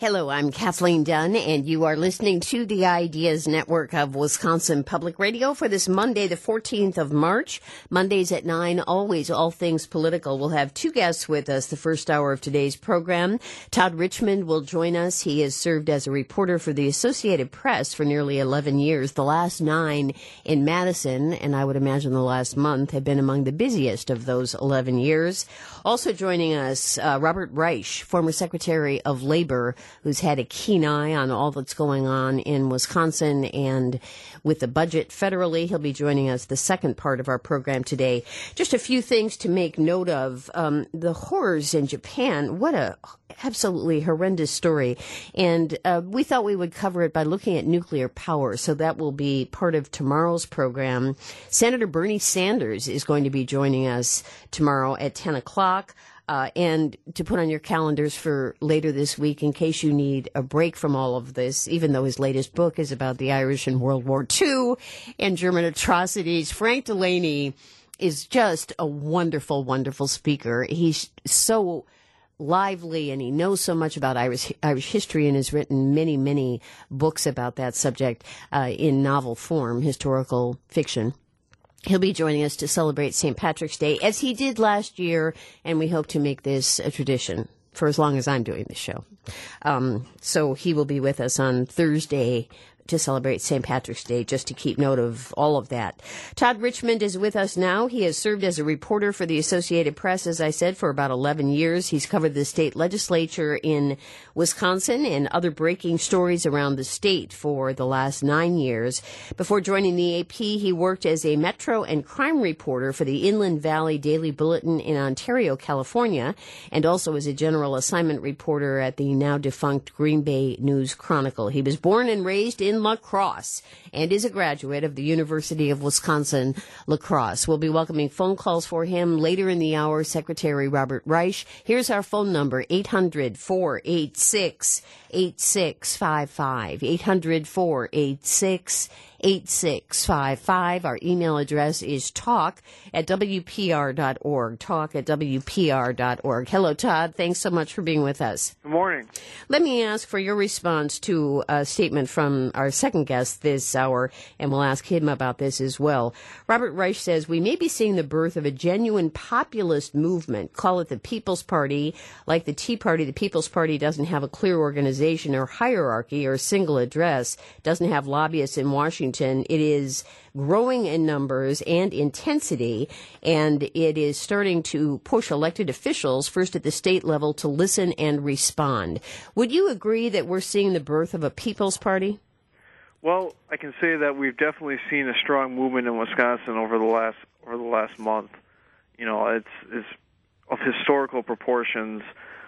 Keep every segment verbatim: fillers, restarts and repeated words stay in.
Hello, I'm Kathleen Dunn, and you are listening to the Ideas Network of Wisconsin Public Radio for this Monday, the fourteenth of March. Mondays at nine, always all things political. We'll have two guests with us the first hour of today's program. Todd Richmond will join us. He has served as a reporter for the Associated Press for nearly eleven years. The last nine in Madison, and I would imagine the last month, have been among the busiest of those eleven years. Also joining us, uh, Robert Reich, former Secretary of Labor, who's had a keen eye on all that's going on in Wisconsin and with the budget federally. He'll be joining us the second part of our program today. Just a few things to make note of. Um, the horrors in Japan, what a absolutely horrendous story. And uh, we thought we would cover it by looking at nuclear power. So that will be part of tomorrow's program. Senator Bernie Sanders is going to be joining us tomorrow at ten o'clock. Uh, and to put on your calendars for later this week in case you need a break from all of this, even though his latest book is about the Irish in World War Two and German atrocities. Frank Delaney is just a wonderful, wonderful speaker. He's so lively and he knows so much about Irish, Irish history and has written many, many books about that subject uh, in novel form, historical fiction. He'll be joining us to celebrate Saint Patrick's Day, as he did last year, and we hope to make this a tradition for as long as I'm doing the show. Um, so he will be with us on Thursday to celebrate Saint Patrick's Day, just to keep note of all of that. Todd Richmond is with us now. He has served as a reporter for the Associated Press, as I said, for about eleven years. He's covered the state legislature in Wisconsin and other breaking stories around the state for the last nine years. Before joining the A P, he worked as a metro and crime reporter for the Inland Valley Daily Bulletin in Ontario, California, and also as a general assignment reporter at the now-defunct Green Bay News Chronicle. He was born and raised in La Crosse and is a graduate of the University of Wisconsin La Crosse. We'll be welcoming phone calls for him later in the hour. Secretary Robert Reich. Here's our phone number, eight hundred, four eight six, eight six five five, eight hundred, four eight six, eight six five five. Our email address is talk at w p r dot org, talk at w p r dot org. Hello, Todd. Thanks so much for being with us. Good morning. Let me ask for your response to a statement from our second guest this hour, and we'll ask him about this as well. Robert Reich says, we may be seeing the birth of a genuine populist movement. Call it the People's Party. Like the Tea Party, the People's Party doesn't have a clear organization or hierarchy or single address, doesn't have lobbyists in Washington. It is growing in numbers and intensity, and it is starting to push elected officials, first at the state level, to listen and respond. Would you agree that we're seeing the birth of a People's Party? Well, I can say that we've definitely seen a strong movement in Wisconsin over the last over the last month. You know, it's it's of historical proportions.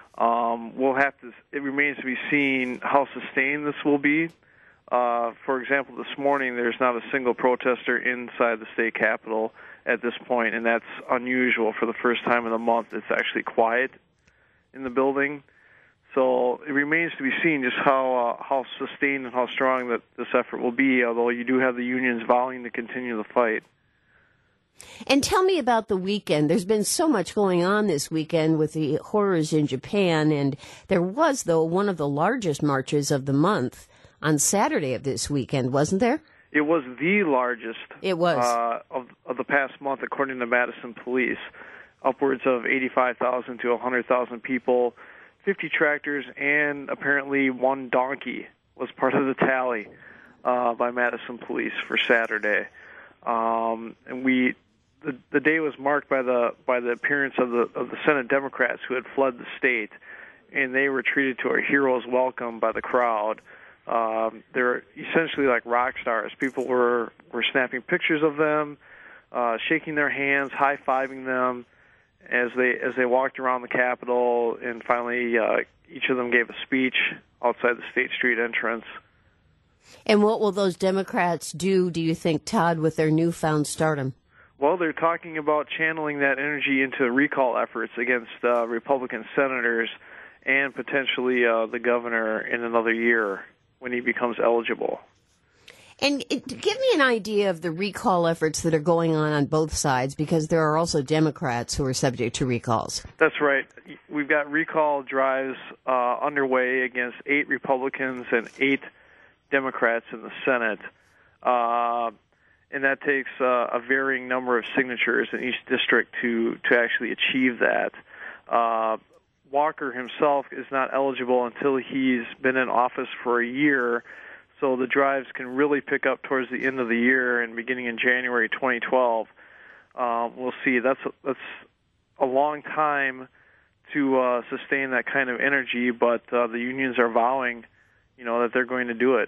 Um, we'll have to. It remains to be seen how sustained this will be. Uh, for example, this morning there's not a single protester inside the state capitol at this point, and that's unusual. For the first time in a month, it's actually quiet in the building. So it remains to be seen just how uh, how sustained and how strong that this effort will be, although you do have the unions vowing to continue the fight. And tell me about the weekend. There's been so much going on this weekend with the horrors in Japan, and there was, though, one of the largest marches of the month on Saturday of this weekend, wasn't there? It was the largest it was. Uh, of, of the past month, according to Madison Police. Upwards of eighty-five thousand to one hundred thousand people, fifty tractors, and apparently one donkey was part of the tally uh, by Madison Police for Saturday. Um, and we, the, the day was marked by the by the appearance of the of the Senate Democrats who had fled the state, and they were treated to a hero's welcome by the crowd. Um, they're essentially like rock stars. People were, were snapping pictures of them, uh, shaking their hands, high-fiving them as they as they walked around the Capitol, and finally uh, each of them gave a speech outside the State Street entrance. And what will those Democrats do, do you think, Todd, with their newfound stardom? Well, they're talking about channeling that energy into recall efforts against uh, Republican senators and potentially uh, the governor in another year when he becomes eligible. And it, give me an idea of the recall efforts that are going on on both sides, because there are also Democrats who are subject to recalls. That's right. We've got recall drives uh, underway against eight Republicans and eight Democrats in the Senate. Uh, and that takes uh, a varying number of signatures in each district to, to actually achieve that. Uh, Walker himself is not eligible until he's been in office for a year, so the drives can really pick up towards the end of the year and beginning in January twenty twelve. Uh, we'll see. That's a, that's a long time to uh, sustain that kind of energy, but uh, the unions are vowing, you know, that they're going to do it.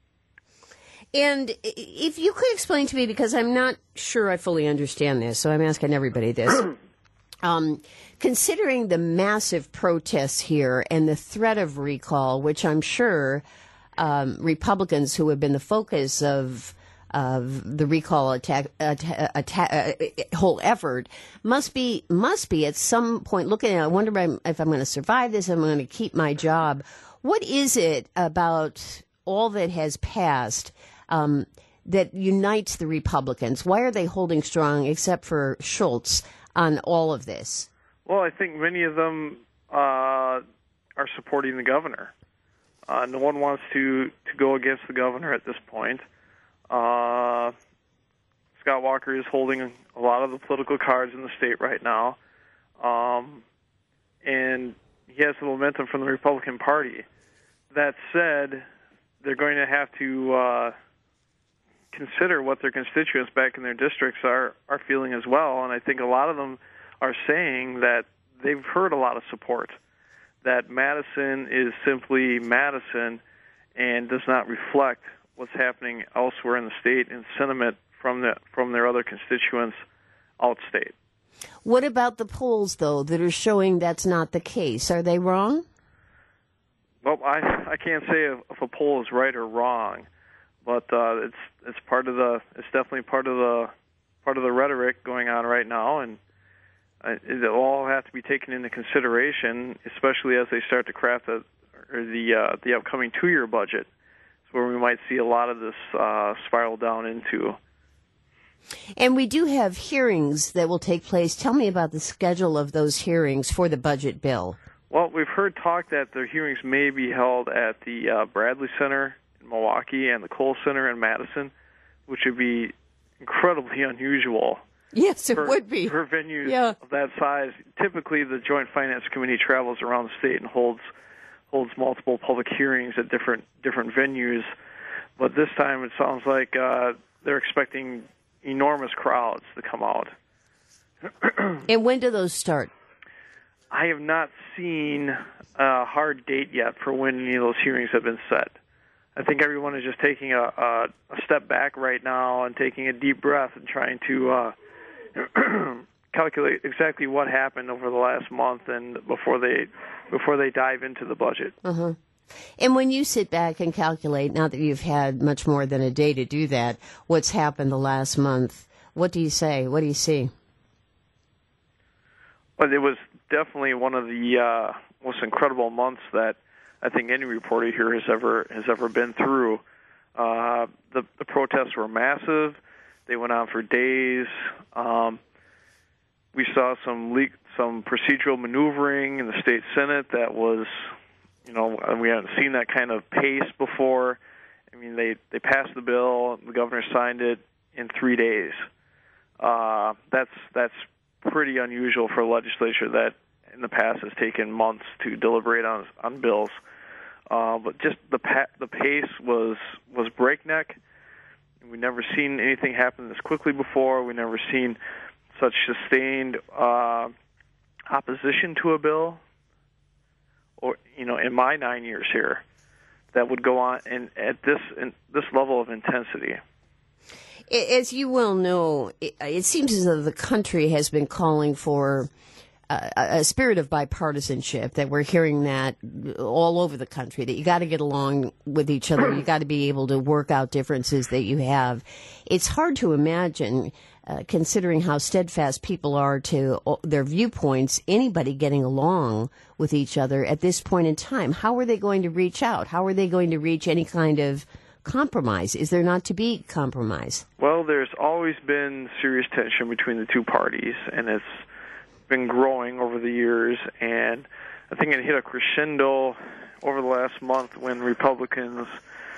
And if you could explain to me, because I'm not sure I fully understand this, so I'm asking everybody this. Um, considering the massive protests here and the threat of recall, which I'm sure um, Republicans who have been the focus of of the recall attack, attack, attack uh, whole effort must be must be at some point looking at, I wonder if I'm going to survive this, I'm going to keep my job. What is it about all that has passed um, that unites the Republicans? Why are they holding strong, except for Schultz, on all of this? Well, I think many of them uh, are supporting the governor. Uh, no one wants to, to go against the governor at this point. Uh, Scott Walker is holding a lot of the political cards in the state right now, um, and he has the momentum from the Republican Party. That said, they're going to have to uh, consider what their constituents back in their districts are, are feeling as well, and I think a lot of them are saying that they've heard a lot of support, that Madison is simply Madison and does not reflect what's happening elsewhere in the state and sentiment from the from their other constituents outstate. What about the polls, though, that are showing that's not the case? Are they wrong? Well, I I can't say if, if a poll is right or wrong, but uh, it's it's part of the it's definitely part of the part of the rhetoric going on right now, and it'll all have to be taken into consideration, especially as they start to craft the or the uh, the upcoming two-year budget, where we might see a lot of this uh, spiral down into. And we do have hearings that will take place. Tell me about the schedule of those hearings for the budget bill. Well, we've heard talk that the hearings may be held at the uh, Bradley Center in Milwaukee and the Cole Center in Madison, which would be incredibly unusual. Yes, it for, would be. For venues yeah. of that size. Typically, the Joint Finance Committee travels around the state and holds holds multiple public hearings at different different venues. But this time, it sounds like uh, they're expecting enormous crowds to come out. And when do those start? I have not seen a hard date yet for when any of those hearings have been set. I think everyone is just taking a, a, a step back right now and taking a deep breath and trying to uh, calculate exactly what happened over the last month and before they before they dive into the budget. Uh-huh. And when you sit back and calculate, now that you've had much more than a day to do that, what's happened the last month, what do you say? What do you see? Well, it was definitely one of the uh, most incredible months that I think any reporter here has ever has ever been through. Uh, the, the protests were massive. They went on for days. Um, we saw some le- some procedural maneuvering in the state Senate that was, you know, we hadn't seen that kind of pace before. I mean, they, they passed the bill. The governor signed it in three days. Uh, that's that's pretty unusual for a legislature that in the past has taken months to deliberate on on bills. Uh, but just the pa- the pace was was breakneck. We've never seen anything happen this quickly before. We've never seen such sustained uh, opposition to a bill, or you know, in my nine years here, that would go on and at this in this level of intensity. As you well know, it, it seems as though the country has been calling for uh, a spirit of bipartisanship, that we're hearing that all over the country, that you got to get along with each other, you got to be able to work out differences that you have. It's hard to imagine, uh, considering how steadfast people are to their viewpoints, anybody getting along with each other at this point in time. How are they going to reach out? How are they going to reach any kind of compromise? Is there not to be compromise? Well, there's always been serious tension between the two parties, and it's been growing over the years, and I think it hit a crescendo over the last month when Republicans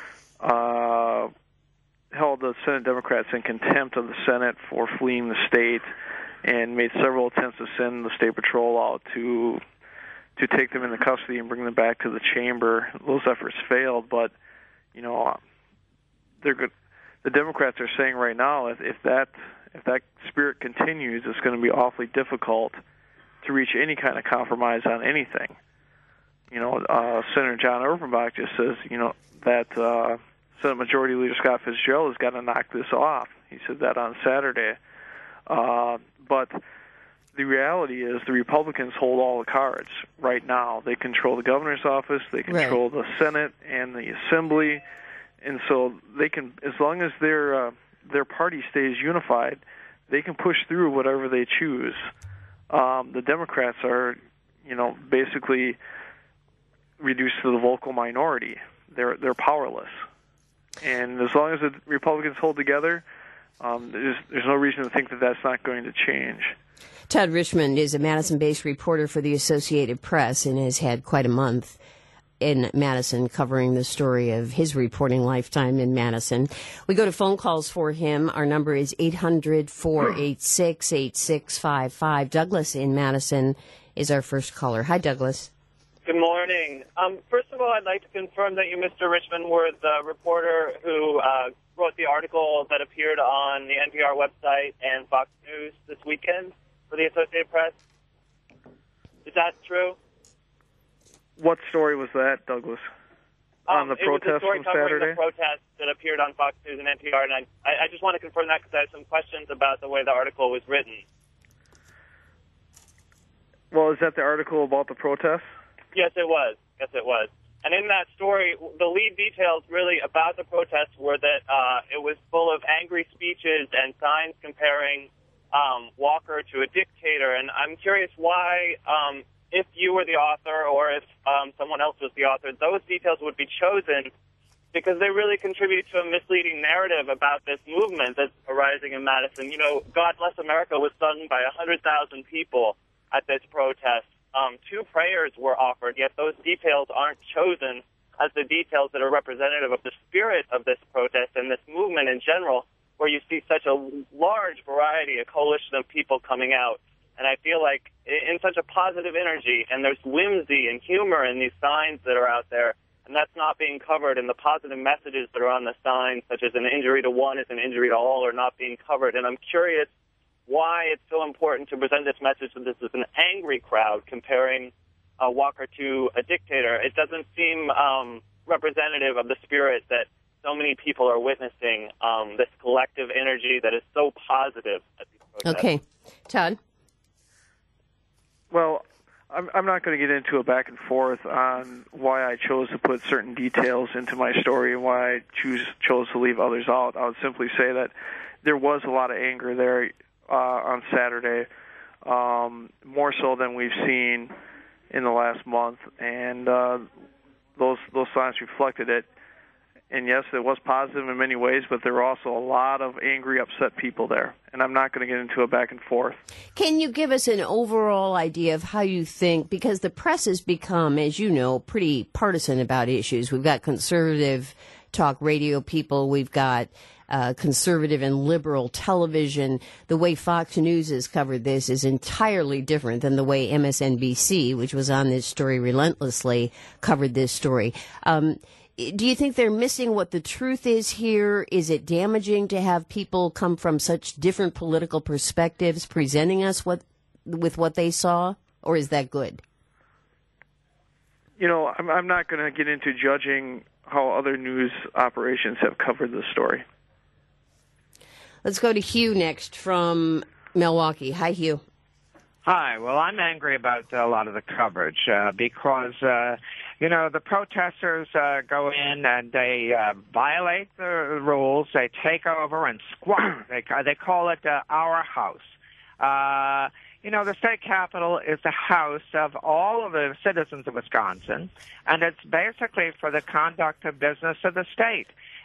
uh, held the Senate Democrats in contempt of the Senate for fleeing the state and made several attempts to send the State Patrol out to to take them into custody and bring them back to the chamber. Those efforts failed, but, you know, they're good. The Democrats are saying right now if, if that if that spirit continues, it's going to be awfully difficult to reach any kind of compromise on anything. You know, uh, Senator John Urbanbach just says, you know, that uh, Senate Majority Leader Scott Fitzgerald has got to knock this off. He said that on Saturday. Uh, but the reality is the Republicans hold all the cards right now. They control the governor's office, they control right. the Senate and the Assembly, and so they can, as long as their uh, their party stays unified, they can push through whatever they choose. Um, the Democrats are, you know, basically reduced to the vocal minority. They're they're powerless, and as long as the Republicans hold together, um, there's there's no reason to think that that's not going to change. Todd Richmond is a Madison-based reporter for the Associated Press and has had quite a month in Madison covering the story of his reporting lifetime in Madison. We go to phone calls for him. Our number is eight hundred, four eight six, eight six five five. Douglas in Madison is our first caller. Hi, Douglas. Good morning. Um, first of all, I'd like to confirm that you, Mister Richmond, were the reporter who uh, wrote the article that appeared on the N P R website and Fox News this weekend for the Associated Press. Is that true? What story was that, Douglas? On um, the protest from Saturday? The protest that appeared on Fox News and N P R, and I, I just want to confirm that because I have some questions about the way the article was written. Well, is that the article about the protest? Yes, it was. Yes, it was. And in that story, the lead details really about the protest were that uh, it was full of angry speeches and signs comparing um, Walker to a dictator. And I'm curious why, um, if you were the author or if um, someone else was the author, those details would be chosen because they really contribute to a misleading narrative about this movement that's arising in Madison. You know, God Bless America was sung by one hundred thousand people at this protest. Um, two prayers were offered, yet those details aren't chosen as the details that are representative of the spirit of this protest and this movement in general, where you see such a large variety, a coalition of people coming out. And I feel like in such a positive energy, and there's whimsy and humor in these signs that are out there, and that's not being covered in the positive messages that are on the signs, such as an injury to one is an injury to all, are not being covered. And I'm curious why it's so important to present this message that this is an angry crowd comparing uh, Walker to a dictator. It doesn't seem um, representative of the spirit that so many people are witnessing, um, this collective energy that is so positive at these protests. Okay. Todd? Well, I'm, I'm not going to get into a back and forth on why I chose to put certain details into my story and why I choose, chose to leave others out. I would simply say that there was a lot of anger there Uh, on Saturday, um, more so than we've seen in the last month, and uh, those those signs reflected it. And yes, it was positive in many ways, but there were also a lot of angry, upset people there. And I'm not going to get into a back and forth. Can you give us an overall idea of how you think, because the press has become, as you know, pretty partisan about issues. We've got conservative talk radio people, we've got Uh, conservative and liberal television. The way Fox News has covered this is entirely different than the way M S N B C, which was on this story relentlessly, covered this story. Um, do you think they're missing what the truth is here? Is it damaging to have people come from such different political perspectives presenting us what, with what they saw, or is that good? You know, I'm, I'm not going to get into judging how other news operations have covered this story. Let's go to Hugh next from Milwaukee. Hi, Hugh. Hi. Well, I'm angry about a lot of the coverage uh, because, uh, you know, the protesters uh, go in and they uh, violate the rules. They take over and squat. they, they call it uh, our house. Uh, you know, the state capitol is the house of all of the citizens of Wisconsin, and it's basically for the conduct of business of the state.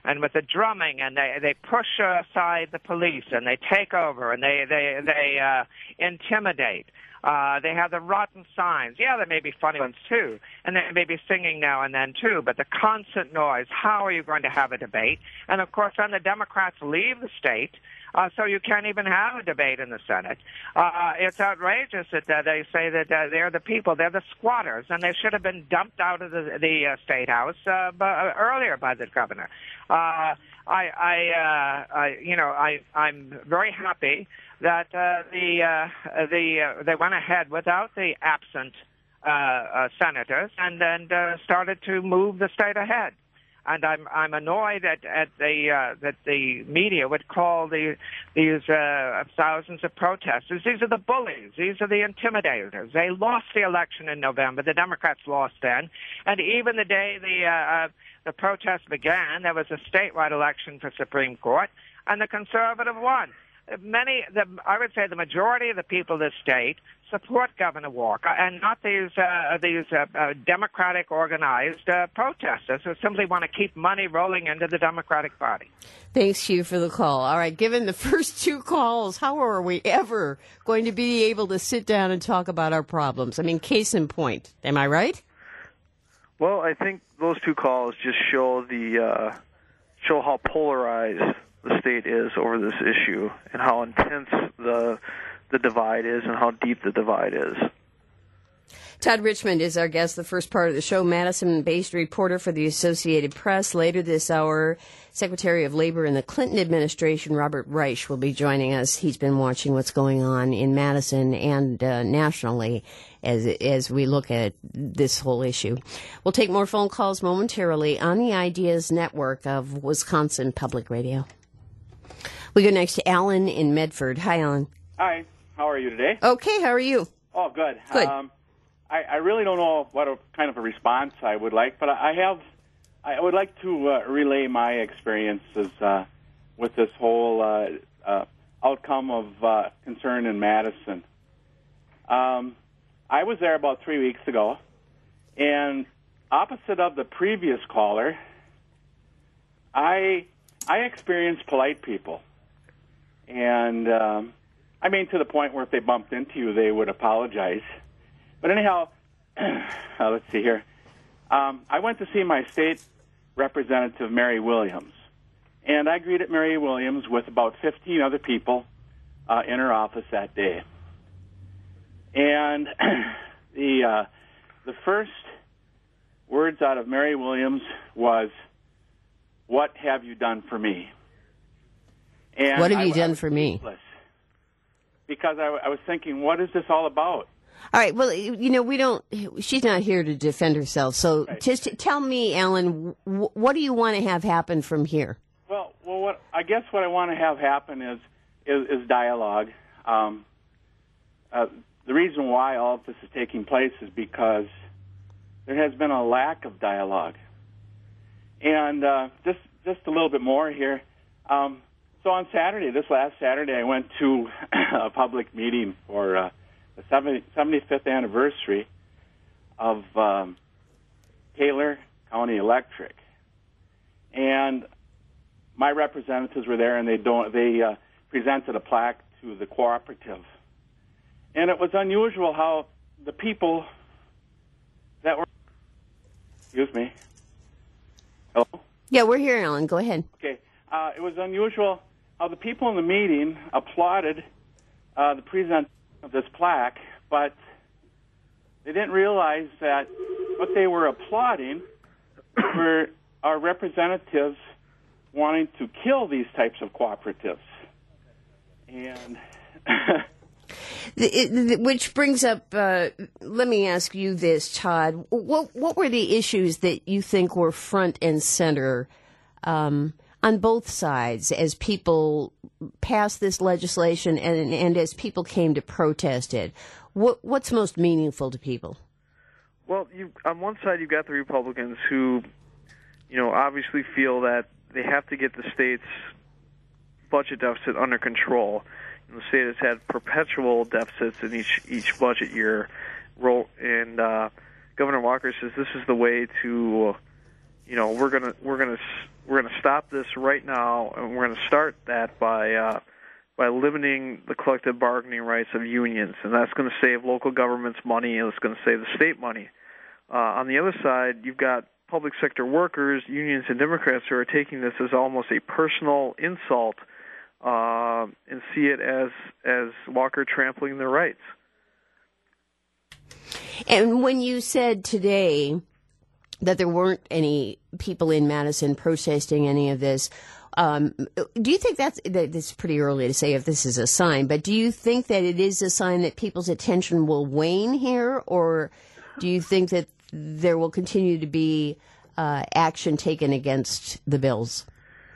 and with the drumming, and they they push aside the police, and they take over, and they they they uh, intimidate. Uh, they have the rotten signs. Yeah, there may be funny ones too, and they may be singing now and then too. But the constant noise. How are you going to have a debate? And of course, then the Democrats leave the state. Uh, so you can't even have a debate in the Senate. Uh, it's outrageous that uh, they say that uh, they're the people, they're the squatters, and they should have been dumped out of the, the uh, State House uh, b- uh, earlier by the governor. Uh, I, I, uh, I, you know, I, I'm very happy that uh, the uh, the uh, they went ahead without the absent uh, uh, senators, and then uh, started to move the state ahead. And I'm I'm annoyed at at the uh, that the media would call the these uh, thousands of protesters. These are the bullies. These are the intimidators. They lost the election in November. The Democrats lost then, and even the day the uh, uh, the protest began, there was a statewide election for Supreme Court, and the conservative won. Many, the, I would say, the majority of the people of this state support Governor Walker, and not these uh, these uh, uh, Democratic organized uh, protesters who simply want to keep money rolling into the Democratic Party. Thanks, Hugh, for the call. All right, given the first two calls, how are we ever going to be able to sit down and talk about our problems? I mean, case in point. Am I right? Well, I think those two calls just show the uh, show how polarized the state is over this issue, and how intense the the divide is, and how deep the divide is. Todd Richmond is our guest, the first part of the show, Madison-based reporter for the Associated Press. Later this hour, Secretary of Labor in the Clinton administration, Robert Reich, will be joining us. He's been watching what's going on in Madison and uh, nationally as as we look at this whole issue. We'll take more phone calls momentarily on the Ideas Network of Wisconsin Public Radio. We go next to Alan in Medford. Hi, Alan. Hi. How are you today? Okay. How are you? Oh, good. Good. Um, I, I really don't know what a, kind of a response I would like, but I have. I would like to uh, relay my experiences uh, with this whole uh, uh, outcome of uh, concern in Madison. Um, I was there about three weeks ago, and opposite of the previous caller, I I experienced polite people. And, um, I mean, to the point where if they bumped into you, they would apologize. But anyhow, uh, let's see here. Um, I went to see my state representative, Mary Williams. And I greeted Mary Williams with about fifteen other people uh, in her office that day. And the uh, the first words out of Mary Williams was, "What have you done for me?" And what have you I, done I for me? Because I, I was thinking, what is this all about? All right. Well, you know, we don't. She's not here to defend herself. So, Right. just tell me, Alan, w- what do you want to have happen from here? Well, well, what I guess what I want to have happen is is, is dialogue. Um, uh, the reason why all of this is taking place is because there has been a lack of dialogue. And uh, just just a little bit more here. Um, So on Saturday, this last Saturday, I went to a public meeting for uh, the seventy-fifth anniversary of um, Taylor County Electric, and my representatives were there, and they don't they uh, presented a plaque to the cooperative, and it was unusual how the people that were excuse me, hello, Yeah, we're here, Alan. Go ahead. okay, uh, it was unusual. How the people in the meeting applauded uh, the present of this plaque, but they didn't realize that what they were applauding were our representatives wanting to kill these types of cooperatives. And It, which brings up, uh, let me ask you this, Todd. What what were the issues that you think were front and center um, on both sides as people passed this legislation and, and as people came to protest it? What what's most meaningful to people? Well, you, on one side, you've got the Republicans who, you know, obviously feel that they have to get the state's budget deficit under control. And the state has had perpetual deficits in each each budget year. And uh, Governor Walker says this is the way to you know, we're gonna we're gonna we're gonna stop this right now, and we're gonna start that by uh, by limiting the collective bargaining rights of unions, and that's going to save local governments money, and it's going to save the state money. Uh, on the other side, you've got public sector workers, unions, and Democrats who are taking this as almost a personal insult uh, and see it as as Walker trampling their rights. And when you said today that there weren't any people in Madison protesting any of this, um, do you think that's, that it's pretty early to say if this is a sign, but do you think that it is a sign that people's attention will wane here, or do you think that there will continue to be uh, action taken against the bills?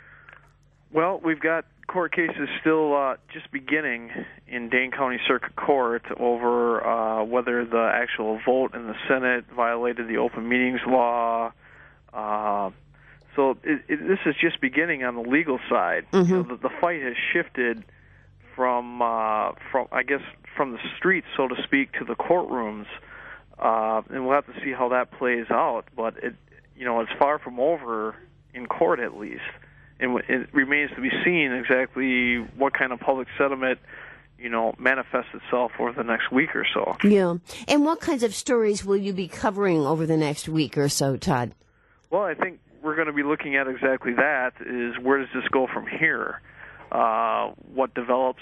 Well, we've got court cases still uh, just beginning in Dane County Circuit Court over uh, whether the actual vote in the Senate violated the open meetings law. Uh, so it, it, this is just beginning on the legal side. Mm-hmm. You know, the, the fight has shifted from, uh, from I guess, from the streets, so to speak, to the courtrooms, uh, and we'll have to see how that plays out. But it, you know, it's far from over in court, at least. And it remains to be seen exactly what kind of public sentiment, you know, manifests itself over the next week or so. Yeah. And what kinds of stories will you be covering over the next week or so, Todd? Well, I think we're going to be looking at exactly that, is where does this go from here? Uh, what develops?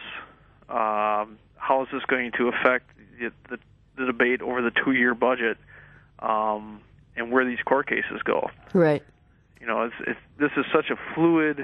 Um, how is this going to affect the, the, the debate over the two-year budget, um, and where these court cases go? Right. You know, it's, it's, this is such a fluid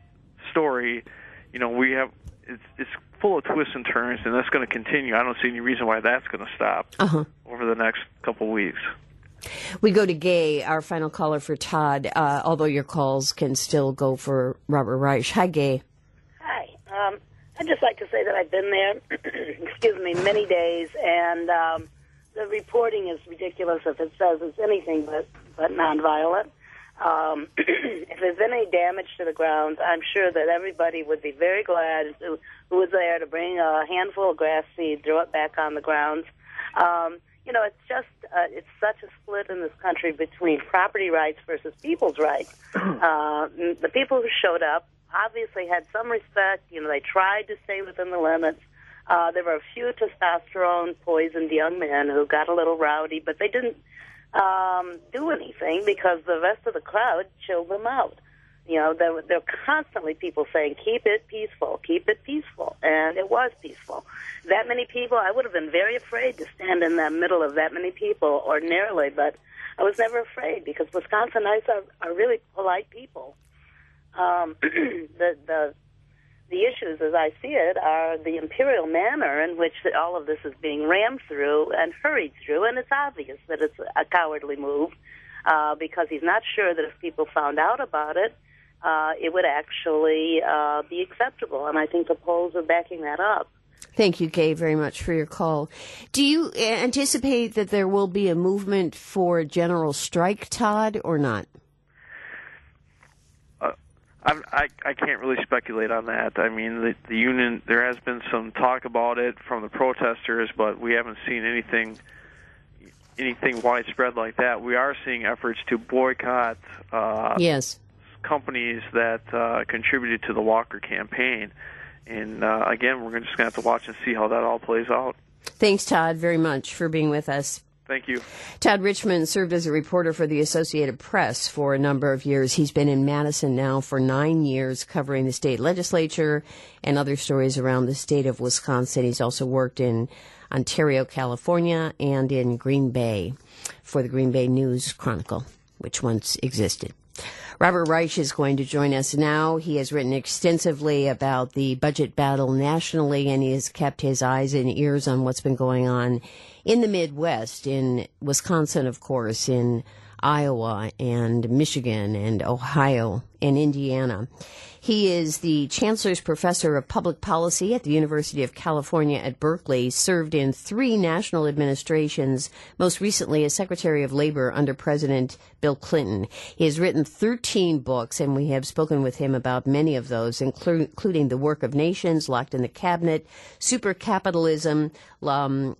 story. You know, we have it's, it's full of twists and turns, and that's going to continue. I don't see any reason why that's going to stop uh-huh. over the next couple weeks. We go to Gay, our final caller for Todd, uh, although your calls can still go for Robert Reich. Hi, Gay. Hi. Um, I'd just like to say that I've been there, excuse me, many days, and um, the reporting is ridiculous if it says it's anything but, but nonviolent. Um, if there's any damage to the grounds, I'm sure that everybody would be very glad who, who was there to bring a handful of grass seed, throw it back on the grounds. Um, you know, it's just, uh, it's such a split in this country between property rights versus people's rights. Uh, the people who showed up obviously had some respect. You know, they tried to stay within the limits. Uh, there were a few testosterone-poisoned young men who got a little rowdy, but they didn't Um, do anything because the rest of the crowd chilled them out. You know, there, there were constantly people saying, keep it peaceful, keep it peaceful, and it was peaceful. That many people, I would have been very afraid to stand in the middle of that many people ordinarily, but I was never afraid because Wisconsinites are, are really polite people. Um, the, the The issues, as I see it, are the imperial manner in which all of this is being rammed through and hurried through, and it's obvious that it's a cowardly move uh, because he's not sure that if people found out about it, uh, it would actually uh, be acceptable, and I think the polls are backing that up. Thank you, Gay, very much for your call. Do you anticipate that there will be a movement for a general strike, Todd, or not? I'm, I I can't really speculate on that. I mean, the, the union, there has been some talk about it from the protesters, but we haven't seen anything anything widespread like that. We are seeing efforts to boycott uh, yes. companies that uh, contributed to the Walker campaign. And, uh, again, we're just going to have to watch and see how that all plays out. Thanks, Todd, very much for being with us. Thank you. Todd Richmond served as a reporter for the Associated Press for a number of years. He's been in Madison now for nine years covering the state legislature and other stories around the state of Wisconsin. He's also worked in Ontario, California, and in Green Bay for the Green Bay News Chronicle, which once existed. Robert Reich is going to join us now. He has written extensively about the budget battle nationally, and he has kept his eyes and ears on what's been going on in the Midwest, in Wisconsin, of course, in Iowa and Michigan and Ohio and Indiana. He is the Chancellor's Professor of Public Policy at the University of California at Berkeley, served in three national administrations, most recently as Secretary of Labor under President Bill Clinton. He has written thirteen books, and we have spoken with him about many of those, inclu- including The Work of Nations, Locked in the Cabinet, Supercapitalism, um,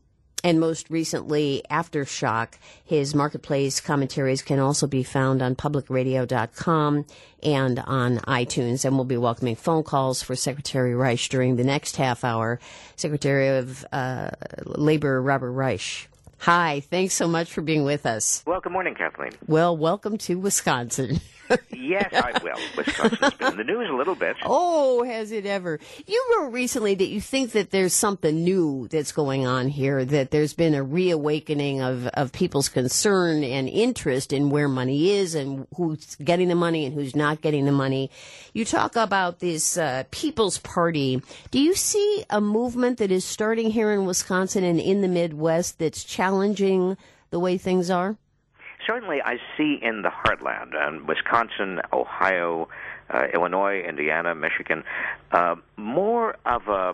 and most recently Aftershock. His Marketplace commentaries can also be found on public radio dot com and on iTunes. And we'll be welcoming phone calls for Secretary Reich during the next half hour. Secretary of uh, Labor Robert Reich. Hi, thanks so much for being with us. Well, good morning, Kathleen. Well, welcome to Wisconsin. Yes, I will. Wisconsin's been in the news a little bit. Oh, has it ever? You wrote recently that you think that there's something new that's going on here, that there's been a reawakening of, of people's concern and interest in where money is and who's getting the money and who's not getting the money. You talk about this uh, People's Party. Do you see a movement that is starting here in Wisconsin and in the Midwest that's challenging the way things are? Certainly, I see in the heartland, um, Wisconsin, Ohio, uh, Illinois, Indiana, Michigan, uh, more of a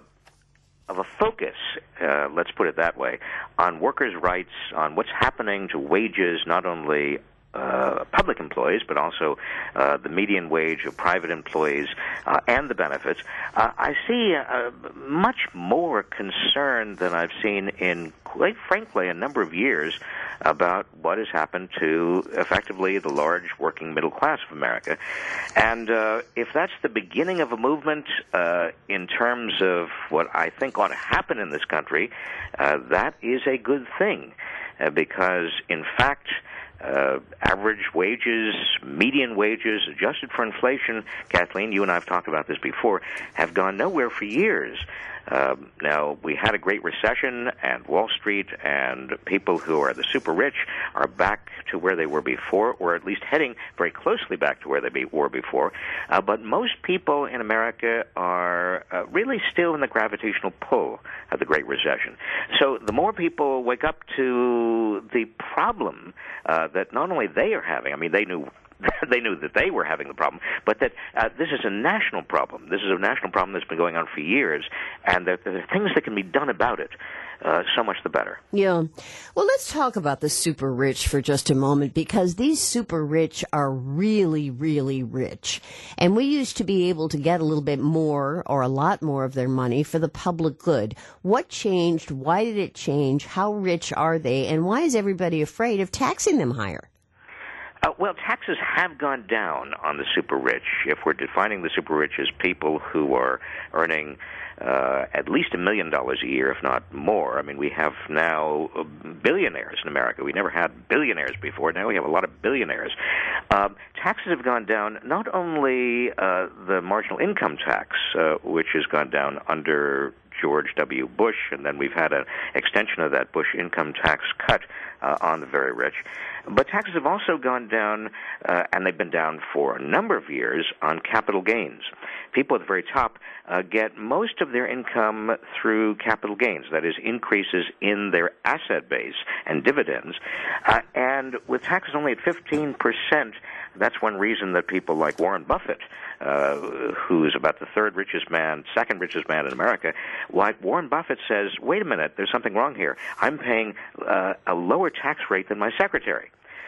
of a focus, uh, let's put it that way, on workers' rights, on what's happening to wages, not only Uh, public employees, but also uh, the median wage of private employees uh, and the benefits. Uh, I see uh, much more concern than I've seen in, quite frankly, a number of years about what has happened to, effectively, the large working middle class of America. And uh, if that's the beginning of a movement uh, in terms of what I think ought to happen in this country, uh, that is a good thing, uh, because, in fact, Uh, average wages, median wages, adjusted for inflation, Kathleen, you and I have talked about this before, have gone nowhere for years. Uh, now, we had a great recession, and Wall Street and people who are the super rich are back to where they were before, or at least heading very closely back to where they be, were before. Uh, but most people in America are uh, really still in the gravitational pull of the Great Recession. So the more people wake up to the problem uh, that not only they are having, I mean, they knew they knew that they were having the problem, but that uh, this is a national problem. This is a national problem that's been going on for years, and that there are things that can be done about it. Uh, so much the better. Yeah. Well, let's talk about the super rich for just a moment, because these super rich are really, really rich. And we used to be able to get a little bit more or a lot more of their money for the public good. What changed? Why did it change? How rich are they? And why is everybody afraid of taxing them higher? Uh, well, taxes have gone down on the super rich. If we're defining the super rich as people who are earning uh, at least a million dollars a year, if not more. I mean, we have now billionaires in America. We never had billionaires before. Now we have a lot of billionaires. Um, taxes have gone down, not only uh, the marginal income tax, uh, which has gone down under George W. Bush, and then we've had an extension of that Bush income tax cut uh, on the very rich. But taxes have also gone down, uh, and they've been down for a number of years, on capital gains. People at the very top uh, get most of their income through capital gains, that is, increases in their asset base and dividends. Uh, and with taxes only at fifteen percent, that's one reason that people like Warren Buffett, uh, who's about the third richest man, second richest man in America, why Warren Buffett says, wait a minute, there's something wrong here. I'm paying uh, a lower tax rate than my secretary.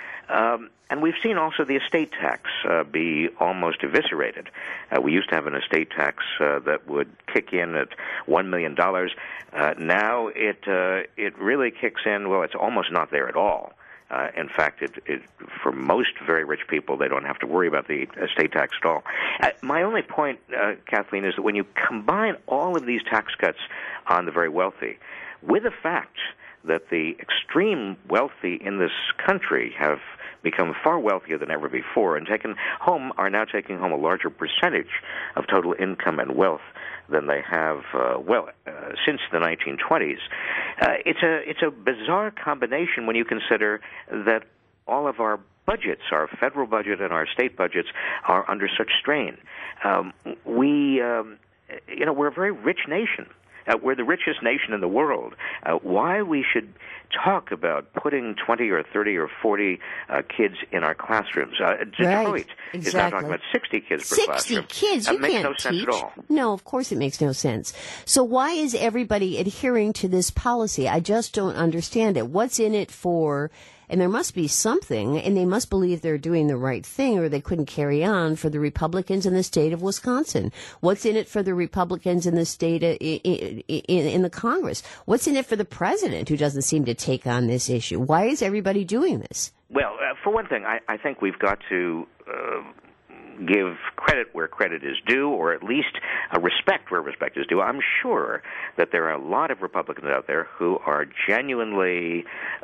Um, and we've seen also the estate tax uh, be almost eviscerated. Uh, we used to have an estate tax uh, that would kick in at one million dollars. Uh, now it uh, it really kicks in, well, it's almost not there at all. Uh, in fact, it, it, for most very rich people, they don't have to worry about the estate tax at all. Uh, my only point, uh, Kathleen, is that when you combine all of these tax cuts on the very wealthy with the fact that the extreme wealthy in this country have become far wealthier than ever before and taken home, are now taking home a larger percentage of total income and wealth than they have, uh, well, uh, since the nineteen twenties. Uh, it's a it's a bizarre combination when you consider that all of our budgets, our federal budget and our state budgets, are under such strain. Um, we, um, you know, we're a very rich nation. Uh, we're the richest nation in the world. Uh, why we should talk about putting twenty or thirty or forty uh, kids in our classrooms. Uh, Detroit right. is exactly. now talking about sixty kids per sixty classroom. sixty kids? That You makes can't no sense teach. at all. No, of course it makes no sense. So why is everybody adhering to this policy? I just don't understand it. What's in it for and there must be something, and they must believe they're doing the right thing, or they couldn't carry on for the Republicans in the state of Wisconsin. What's in it for the Republicans in the state of, in, in, in the Congress? What's in it for the president, who doesn't seem to take on this issue? Why is everybody doing this? Well, uh, for one thing, I, I think we've got to uh, give credit where credit is due, or at least uh, respect where respect is due. I'm sure that there are a lot of Republicans out there who are genuinely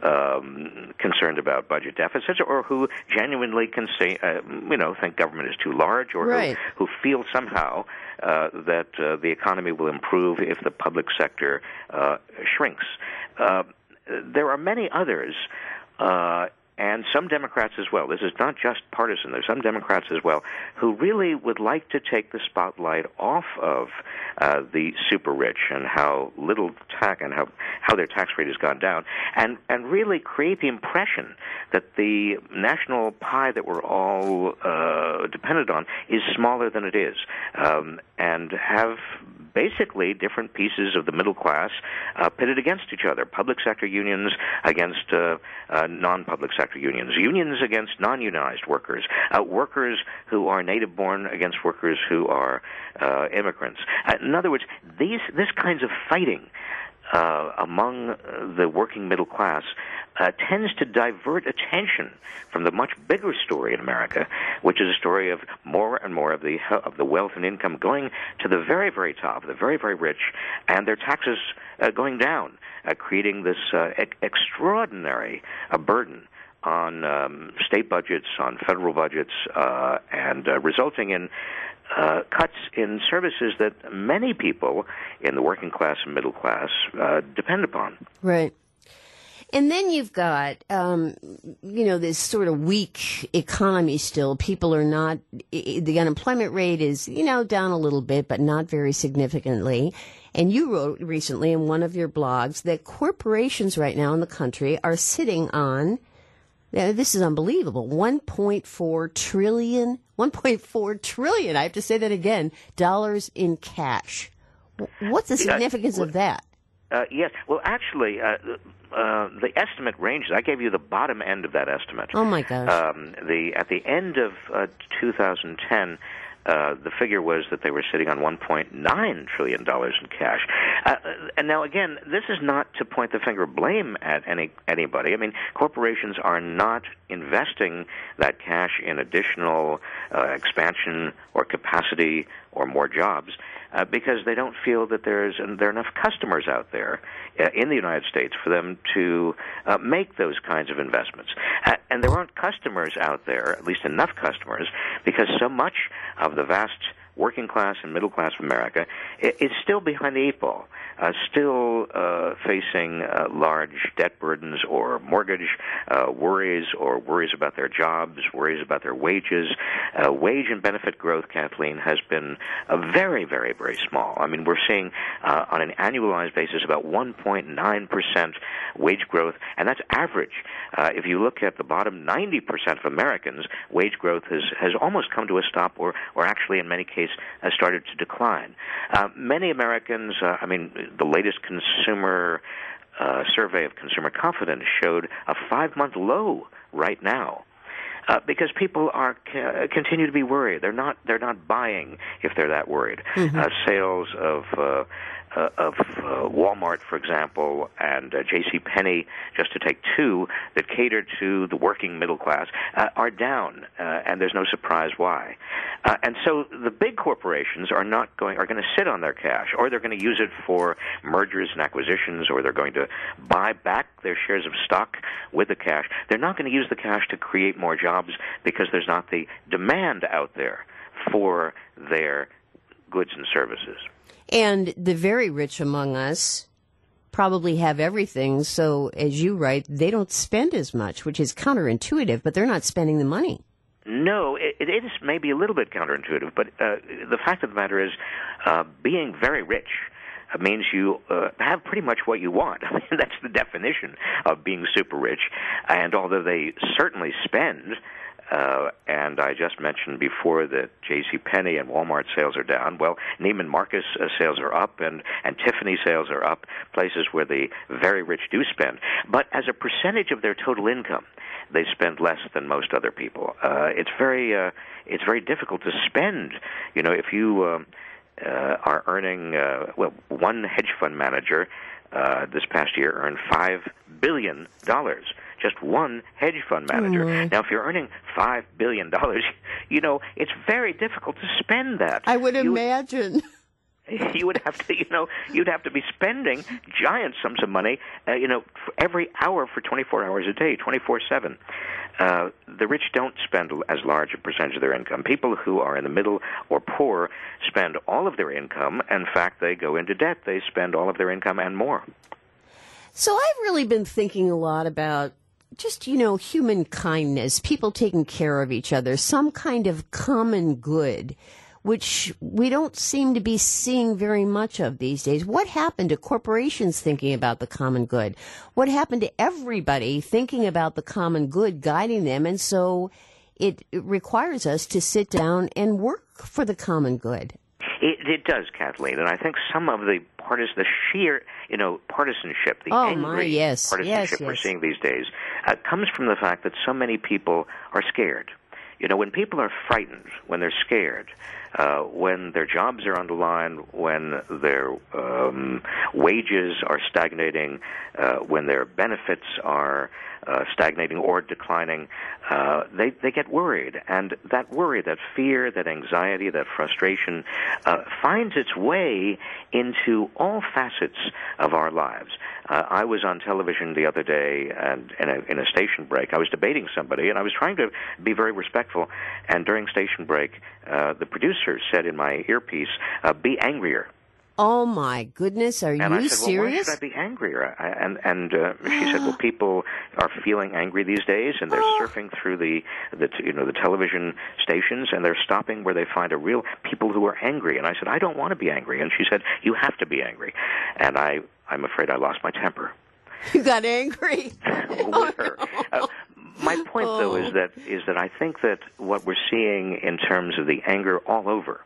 um, concerned about budget deficits, or who genuinely can say, uh, you know, think government is too large, or right. who, who feel somehow uh, that uh, the economy will improve if the public sector uh, shrinks. Uh, there are many others. Uh, And some Democrats as well. This is not just partisan. There's some Democrats as well who really would like to take the spotlight off of uh, the super rich and how little tax and how, how their tax rate has gone down, and, and really create the impression that the national pie that we're all uh, dependent on is smaller than it is, um, and have basically different pieces of the middle class uh, pitted against each other. Public sector unions against uh, uh, non-public sector unions, unions against non-unionized workers, uh, workers who are native-born against workers who are uh, immigrants. Uh, in other words, these this kinds of fighting uh, among the working middle class uh, tends to divert attention from the much bigger story in America, which is a story of more and more of the of the wealth and income going to the very, very top, the very, very rich, and their taxes uh, going down, uh, creating this uh, e- extraordinary uh, burden on um, state budgets, on federal budgets, uh, and uh, resulting in uh, cuts in services that many people in the working class and middle class uh, depend upon. Right. And then you've got, um, you know, this sort of weak economy still. People are not, the unemployment rate is, you know, down a little bit, but not very significantly. And you wrote recently in one of your blogs that corporations right now in the country are sitting on, now, this is unbelievable, one point four trillion, one point four trillion, I have to say that again, dollars in cash. What's the significance uh, well, of that? Uh, yes. Well, actually, uh, uh, the estimate ranges. I gave you the bottom end of that estimate. Oh, my gosh. Um, the at the end of uh, two thousand ten, uh, the figure was that they were sitting on one point nine trillion dollars in cash. Uh, and now, again, this is not to point the finger of blame at any anybody. I mean, corporations are not investing that cash in additional uh, expansion or capacity or more jobs uh, because they don't feel that there's and there are enough customers out there uh, in the United States for them to uh, make those kinds of investments. Uh, and there aren't customers out there, at least enough customers, because so much of the vast working class and middle class of America is still behind the eight ball, uh, still uh, facing uh, large debt burdens or mortgage uh, worries or worries about their jobs, worries about their wages. Uh, wage and benefit growth, Kathleen, has been uh, very, very, very small. I mean, we're seeing uh, on an annualized basis about one point nine percent wage growth, and that's average. Uh, if you look at the bottom ninety percent of Americans, wage growth has, has almost come to a stop or, or actually in many cases has started to decline. Uh, many Americans, uh, I mean, the latest consumer uh, survey of consumer confidence showed a five-month low right now. Uh, because people are uh, continue to be worried. They're not. They're not buying if they're that worried. Mm-hmm. Uh, sales of uh, uh, of uh, Walmart, for example, and uh, J C Penney, just to take two that cater to the working middle class, uh, are down, uh, and there's no surprise why. Uh, and so the big corporations are not going are going to sit on their cash, or they're going to use it for mergers and acquisitions, or they're going to buy back their shares of stock with the cash. They're not going to use the cash to create more jobs because there's not the demand out there for their goods and services. And the very rich among us probably have everything, so as you write, they don't spend as much, which is counterintuitive, but they're not spending the money. No, it, it is maybe a little bit counterintuitive, but uh, the fact of the matter is uh, being very rich means you uh, have pretty much what you want. I mean, that's the definition of being super rich. And although they certainly spend Uh, and I just mentioned before that JCPenney and Walmart sales are down. Well, Neiman Marcus uh, sales are up, and, and Tiffany sales are up, places where the very rich do spend. But as a percentage of their total income, they spend less than most other people. Uh, it's very uh, it's very difficult to spend. You know, if you uh, uh, are earning, uh, well, one hedge fund manager uh, this past year earned five billion dollars. Just one hedge fund manager. Mm. Now, if you're earning five billion dollars, you know, it's very difficult to spend that. I would you, imagine. You would have to, you know, you'd have to be spending giant sums of money, uh, you know, for every hour for twenty-four hours a day, twenty-four seven. Uh, the rich don't spend as large a percentage of their income. People who are in the middle or poor spend all of their income. In fact, they go into debt. They spend all of their income and more. So I've really been thinking a lot about just, you know, human kindness, people taking care of each other, some kind of common good, which we don't seem to be seeing very much of these days. What happened to corporations thinking about the common good? What happened to everybody thinking about the common good, guiding them? And so it, it requires us to sit down and work for the common good. It, it does, Kathleen, and I think some of the partis, the sheer, you know, partisanship, the oh, angry my, yes. partisanship yes, we're yes. seeing these days, uh, comes from the fact that so many people are scared. You know, when people are frightened, when they're scared, uh, when their jobs are on the line, when their um, wages are stagnating, uh, when their benefits are uh, stagnating or declining, uh, they, they get worried. And that worry, that fear, that anxiety, that frustration uh, finds its way into all facets of our lives. Uh, I was on television the other day, and in a, in a station break, I was debating somebody, and I was trying to be very respectful. And during station break, uh, the producer said in my earpiece, uh, "Be angrier." Oh my goodness! Are and you I said, serious? Well, why should I be angrier? I, and and uh, she said, "Well, people are feeling angry these days, and they're surfing through the the you know the television stations, and they're stopping where they find a real people who are angry." And I said, "I don't want to be angry." And she said, "You have to be angry." And I I'm afraid I lost my temper. You got angry with oh, her. No. Uh, my point, oh. though, is that is that I think that what we're seeing in terms of the anger all over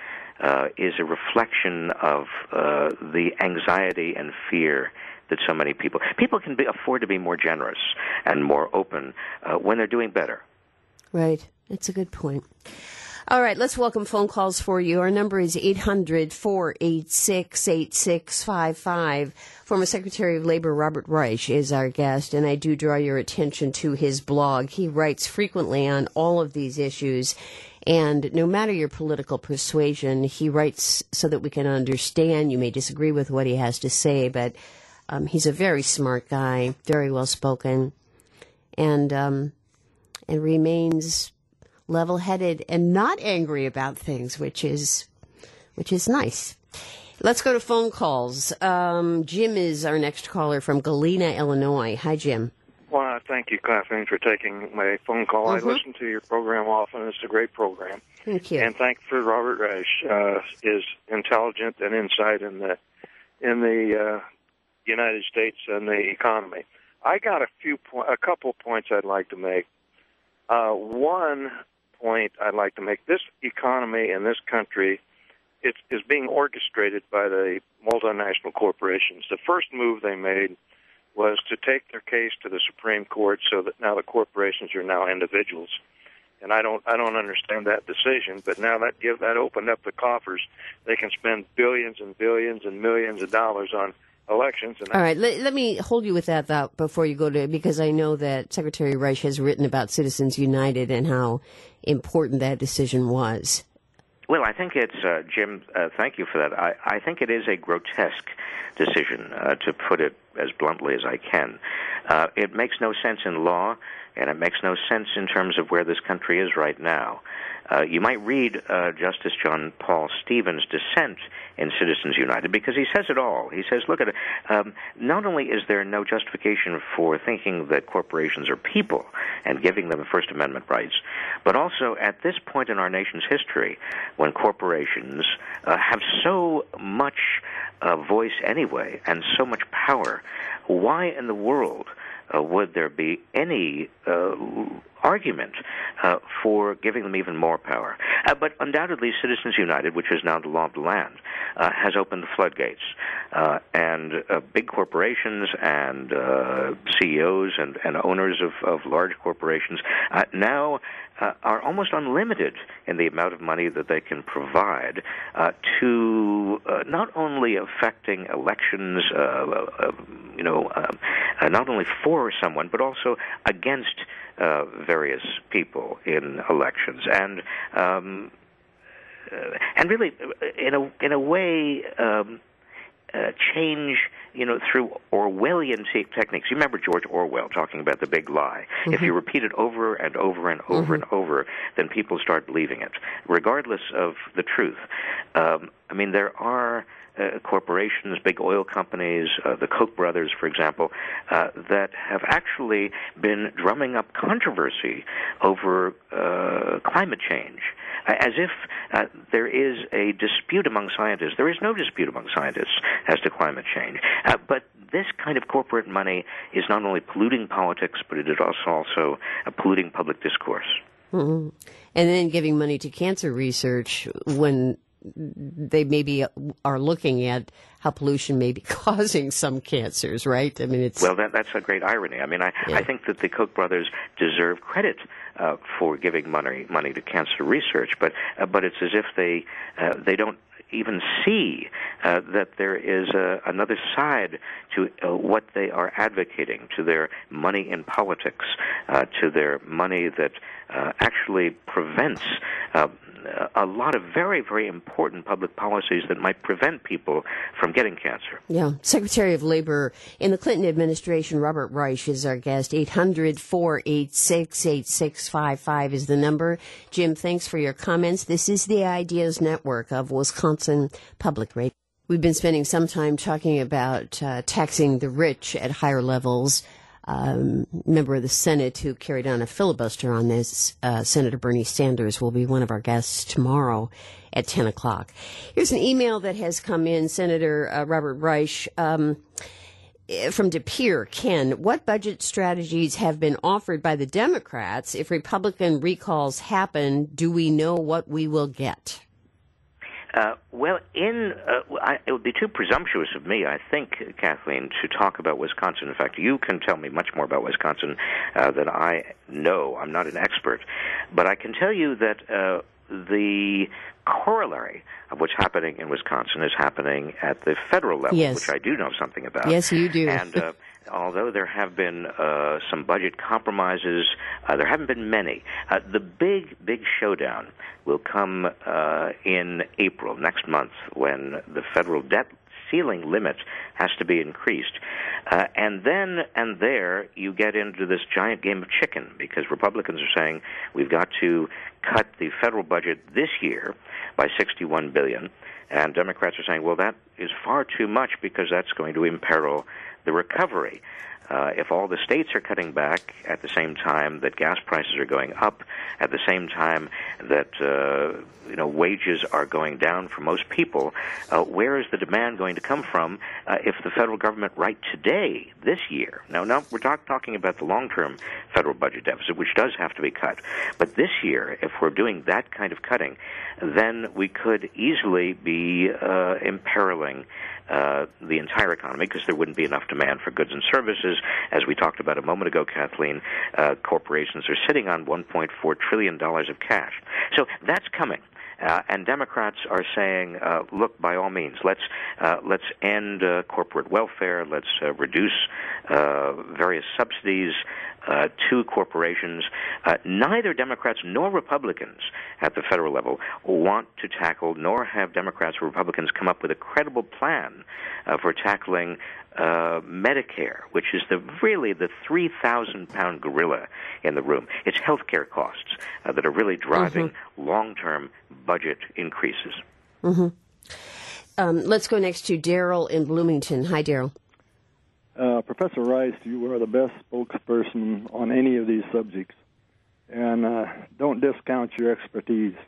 uh, is a reflection of uh, the anxiety and fear that so many people people can be, afford to be more generous and more open uh, when they're doing better. Right. That's a good point. All right, let's welcome phone calls for you. Our number is eight hundred, four eight six, eight six five five. Former Secretary of Labor Robert Reich is our guest, and I do draw your attention to his blog. He writes frequently on all of these issues, and no matter your political persuasion, he writes so that we can understand. You may disagree with what he has to say, but um, he's a very smart guy, very well-spoken, and um, and remains level-headed and not angry about things, which is which is nice. Let's go to phone calls. Um, Jim is our next caller from Galena, Illinois. Hi, Jim. Well, thank you, Kathleen, for taking my phone call. Mm-hmm. I listen to your program often. It's a great program. Thank you. And thank for Robert Reich. Uh, his intelligent and insight in the in the uh, United States and the economy. I got a few po- a couple points I'd like to make. Uh, one point I'd like to make: this economy in this country it is being orchestrated by the multinational corporations. The first move they made was to take their case to the Supreme Court, so that now the corporations are now individuals. And I don't, I don't understand that decision. But now that give that opened up the coffers. They can spend billions and billions and millions of dollars on elections. And all right, let, let me hold you with that thought before you go to, because I know that Secretary Reich has written about Citizens United and how important that decision was. Well, I think it's, uh, Jim, uh, thank you for that. I, I think it is a grotesque decision, uh, to put it as bluntly as I can. Uh, it makes no sense in law, and it makes no sense in terms of where this country is right now. Uh, you might read uh, Justice John Paul Stevens' dissent in Citizens United, because he says it all. He says, look at it, um, not only is there no justification for thinking that corporations are people and giving them First Amendment rights, but also at this point in our nation's history, when corporations uh, have so much uh, voice anyway and so much power, why in the world Uh, would there be any uh, argument uh, for giving them even more power. Uh, but undoubtedly, Citizens United, which is now the law of the land, uh, has opened the floodgates. Uh, and uh, big corporations and uh, C E Os and, and owners of, of large corporations uh, now uh, are almost unlimited in the amount of money that they can provide uh, to uh, not only affecting elections, uh, uh, you know, uh, uh, not only for someone, but also against uh, various people in elections. And um, uh, and really, in a in a way, um, uh, change, you know, through Orwellian te- techniques. You remember George Orwell talking about the big lie. Mm-hmm. If you repeat it over and over and over mm-hmm. and over, then people start believing it, regardless of the truth. Um, I mean, there are uh, corporations, big oil companies, uh, the Koch brothers, for example, uh, that have actually been drumming up controversy over uh, climate change, as if uh, there is a dispute among scientists. There is no dispute among scientists as to climate change. Uh, but this kind of corporate money is not only polluting politics, but it is also, also uh, polluting public discourse. Mm-hmm. And then giving money to cancer research when they maybe are looking at how pollution may be causing some cancers, right? I mean, it's well, that, that's a great irony. I mean, I, yeah. I think that the Koch brothers deserve credit uh, for giving money money to cancer research, but uh, but it's as if they uh, they don't even see uh, that there is uh, another side to uh, what they are advocating, to their money in politics, uh, to their money that uh, actually prevents uh, a lot of very, very important public policies that might prevent people from getting cancer. Yeah. Secretary of Labor in the Clinton administration, Robert Reich, is our guest. eight hundred, four eight six, eight six five five is the number. Jim, thanks for your comments. This is the Ideas Network of Wisconsin Public Radio. We've been spending some time talking about uh, taxing the rich at higher levels. Um, member of the Senate who carried on a filibuster on this, uh, Senator Bernie Sanders, will be one of our guests tomorrow at ten o'clock. Here's an email that has come in, Senator uh, Robert Reich, um, from De Pere. Ken, what budget strategies have been offered by the Democrats? If Republican recalls happen, do we know what we will get? Uh, well, in uh, I, it would be too presumptuous of me, I think, Kathleen, to talk about Wisconsin. In fact, you can tell me much more about Wisconsin uh, than I know. I'm not an expert. But I can tell you that uh, the corollary of what's happening in Wisconsin is happening at the federal level, yes. which I do know something about. Yes, you do. And uh, although there have been uh, some budget compromises, uh, there haven't been many. Uh, the big, big showdown will come uh, in April, next month, when the federal debt ceiling limit has to be increased. Uh, and then and there you get into this giant game of chicken, because Republicans are saying we've got to cut the federal budget this year by sixty-one billion dollars, and Democrats are saying, well, that is far too much because that's going to imperil the recovery. Uh, if all the states are cutting back at the same time that gas prices are going up, at the same time that uh, you know wages are going down for most people, uh, where is the demand going to come from uh, if the federal government right today, this year, now, now we're talk, talking about the long-term federal budget deficit, which does have to be cut, but this year, if we're doing that kind of cutting, then we could easily be uh, imperiling Uh, the entire economy, because there wouldn't be enough demand for goods and services. As we talked about a moment ago, Kathleen, uh, corporations are sitting on one point four trillion dollars of cash. So that's coming. Uh, and Democrats are saying, uh, look, by all means, let's uh, let's end uh, corporate welfare, let's uh, reduce uh, various subsidies uh, to corporations. Uh, neither Democrats nor Republicans at the federal level want to tackle, nor have Democrats or Republicans come up with a credible plan uh, for tackling Uh, Medicare, which is the really the three thousand pound gorilla in the room. It's healthcare costs uh, that are really driving mm-hmm. long-term budget increases. Mm-hmm. Um, let's go next to Daryl in Bloomington. Hi, Daryl. Uh, Professor Rice, you are the best spokesperson on any of these subjects, and uh, don't discount your expertise.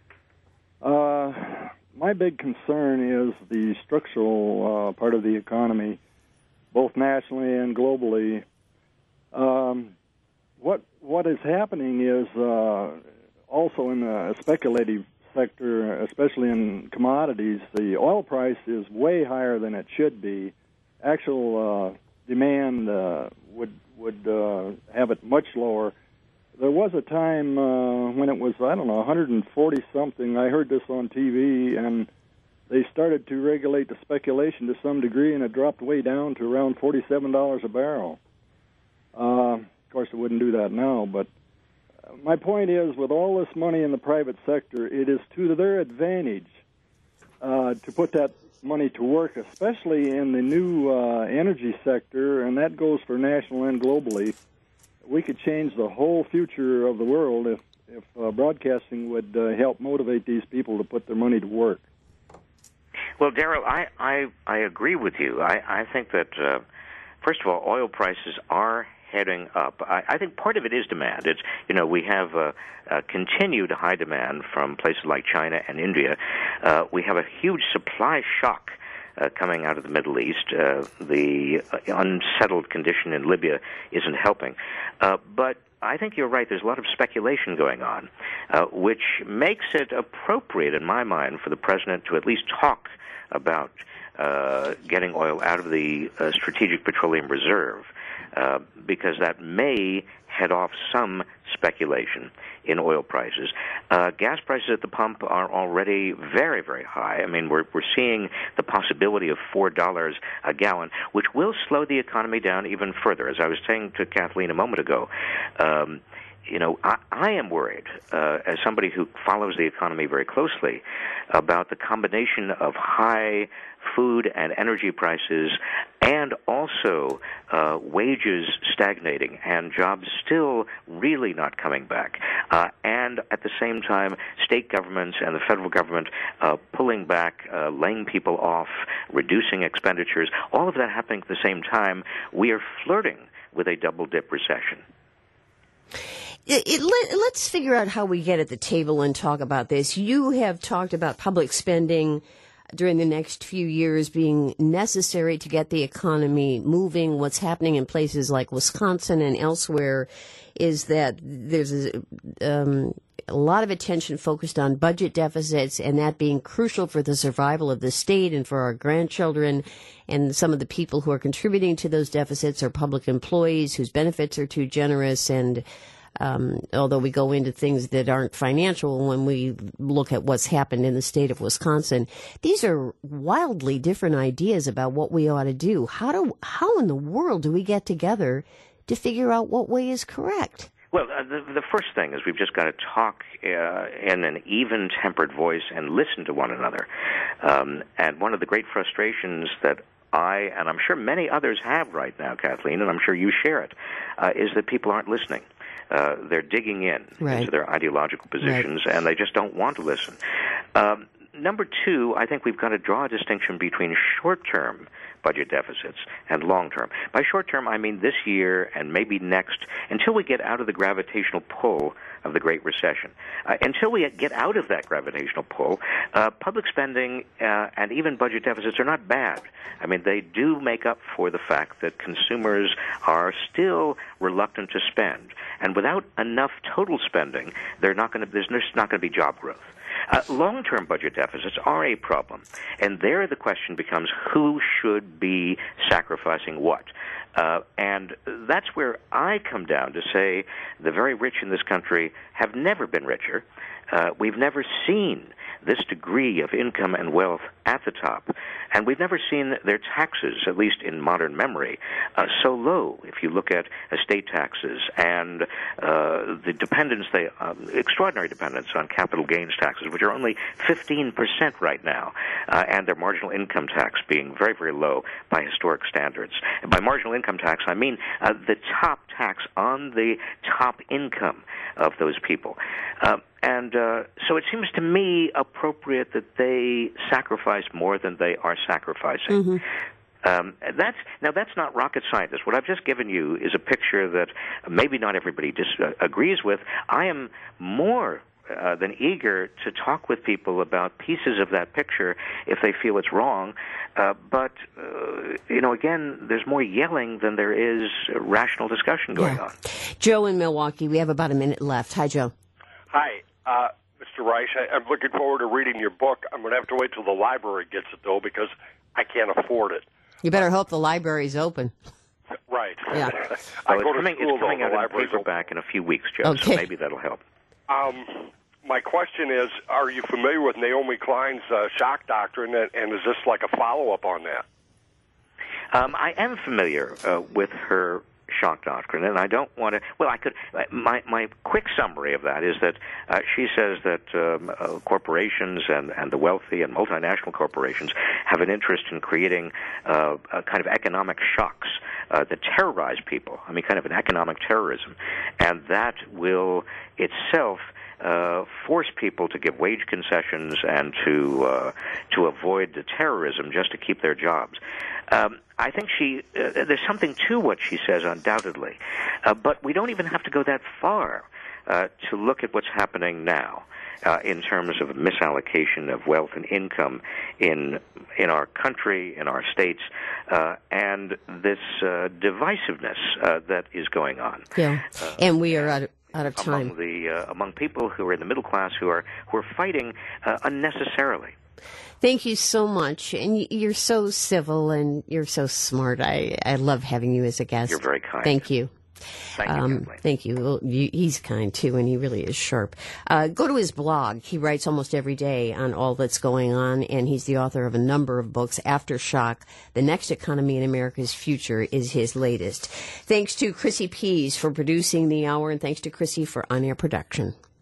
Uh, my big concern is the structural uh, part of the economy, both nationally and globally. Um, what what is happening is uh, also in the speculative sector, especially in commodities, the oil price is way higher than it should be. Actual uh, demand uh, would would uh, have it much lower. There was a time uh, when it was, I don't know, one hundred forty something. I heard this on T V, and they started to regulate the speculation to some degree, and it dropped way down to around forty-seven dollars a barrel. Uh, of course, it wouldn't do that now, but my point is, with all this money in the private sector, it is to their advantage uh, to put that money to work, especially in the new uh, energy sector, and that goes for national and globally. We could change the whole future of the world if, if uh, broadcasting would uh, help motivate these people to put their money to work. Well, Darrell, I, I, I agree with you. I, I think that, uh, first of all, oil prices are heading up. I, I think part of it is demand. It's, you know, we have a, a continued high demand from places like China and India. Uh, we have a huge supply shock Uh, coming out of the Middle East. Uh, the uh, unsettled condition in Libya isn't helping. Uh, but I think you're right. There's a lot of speculation going on, uh, which makes it appropriate, in my mind, for the president to at least talk about uh, getting oil out of the uh, Strategic Petroleum Reserve, uh, because that may head off some speculation in oil prices. Uh, gas prices at the pump are already very, very high. I mean, we're we're seeing the possibility of four dollars a gallon, which will slow the economy down even further. As I was saying to Kathleen a moment ago, um, you know, I, I am worried, uh, as somebody who follows the economy very closely, about the combination of high food and energy prices and also uh, wages stagnating and jobs still really not coming back. Uh, and at the same time, state governments and the federal government uh, pulling back, uh, laying people off, reducing expenditures, all of that happening at the same time, we are flirting with a double-dip recession. It, it, let, let's figure out how we get at the table and talk about this. You have talked about public spending during the next few years being necessary to get the economy moving. What's happening in places like Wisconsin and elsewhere is that there's a, um, a lot of attention focused on budget deficits, and that being crucial for the survival of the state and for our grandchildren. And some of the people who are contributing to those deficits are public employees whose benefits are too generous. And Um, although we go into things that aren't financial when we look at what's happened in the state of Wisconsin, these are wildly different ideas about what we ought to do. How do, how in the world do we get together to figure out what way is correct? Well, uh, the, the first thing is we've just got to talk uh, in an even-tempered voice and listen to one another. Um, and one of the great frustrations that I, and I'm sure many others have right now, Kathleen, and I'm sure you share it, uh, is that people aren't listening. Uh, they're digging in right. into their ideological positions, right. and they just don't want to listen. Um, number two, I think we've got to draw a distinction between short-term budget deficits and long-term. By short-term, I mean this year and maybe next, until we get out of the gravitational pull of the Great Recession. Uh, until we get out of that gravitational pull, uh, public spending uh, and even budget deficits are not bad. I mean, they do make up for the fact that consumers are still reluctant to spend. And without enough total spending, they're not going to, there's not going to be job growth. Uh, long-term budget deficits are a problem, and there the question becomes who should be sacrificing what. Uh, and that's where I come down to say the very rich in this country have never been richer. Uh, we've never seen this degree of income and wealth at the top, and we've never seen their taxes, at least in modern memory, uh, so low. If you look at estate taxes and uh, the dependence, they uh, extraordinary dependence on capital gains taxes, which are only fifteen percent right now, uh, and their marginal income tax being very, very low by historic standards. And by marginal income tax, I mean uh, the top tax on the top income of those people. Uh, And uh, so it seems to me appropriate that they sacrifice more than they are sacrificing. Mm-hmm. Um, that's now that's not rocket science. What I've just given you is a picture that maybe not everybody dis- uh, agrees with. I am more uh, than eager to talk with people about pieces of that picture if they feel it's wrong. Uh, but, uh, you know, again, there's more yelling than there is rational discussion going yeah. on. Joe in Milwaukee, we have about a minute left. Hi, Joe. Hi, uh, Mister Reich. I, I'm looking forward to reading your book. I'm going to have to wait till the library gets it, though, because I can't afford it. You better hope the library's open. Right. Yeah. I well, go it's to coming, school, it's coming though, out the in library's paperback in a few weeks, Joe, okay. so maybe that'll help. Um, my question is, are you familiar with Naomi Klein's uh, shock doctrine, and, and is this like a follow-up on that? Um, I am familiar uh, with her shock doctrine, and I don't want to. Well, I could. My my quick summary of that is that uh, she says that um, uh, corporations and and the wealthy and multinational corporations have an interest in creating uh, a kind of economic shocks uh, that terrorize people. I mean, kind of an economic terrorism, and that will itself Uh, force people to give wage concessions and to uh, to avoid the terrorism just to keep their jobs. Um, I think she uh, there's something to what she says, undoubtedly, uh, but we don't even have to go that far uh, to look at what's happening now uh, in terms of misallocation of wealth and income in in our country, in our states, uh, and this uh, divisiveness uh, that is going on. Yeah, uh, and we are out of Out of time. Among the uh, among people who are in the middle class who are who are fighting uh, unnecessarily. Thank you so much, and you're so civil and you're so smart. I, I love having you as a guest. You're very kind. Thank you. Thank you, um, Kathleen. Thank you. Well, you. He's kind too, and he really is sharp. Uh, go to his blog. He writes almost every day on all that's going on, and he's the author of a number of books. Aftershock: The Next Economy in America's Future is his latest. Thanks to Chrissy Pease for producing the hour, and thanks to Chrissy for on-air production.